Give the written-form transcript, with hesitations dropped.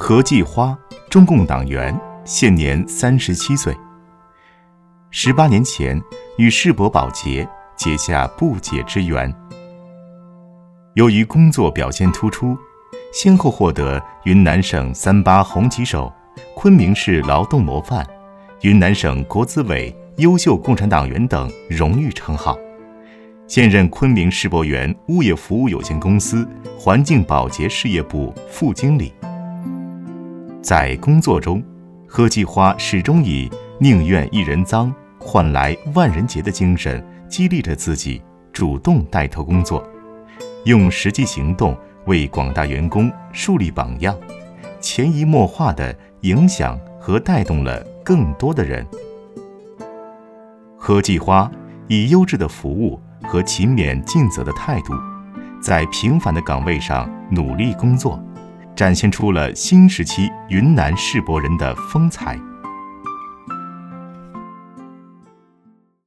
何继花，中共党员，现年37岁。18年前与世博保洁结下不解之缘。由于工作表现突出，先后获得云南省38红旗手、昆明市劳动模范、云南省国资委优秀共产党员等荣誉称号，现任昆明世博园物业服务有限公司环境保洁事业部副经理。在工作中，何继花始终以宁愿一人脏，换来万人洁的精神激励着自己，主动带头工作，用实际行动为广大员工树立榜样，潜移默化地影响和带动了更多的人。何继花以优质的服务和勤勉尽责的态度，在平凡的岗位上努力工作，展现出了新时期云南世博人的风采。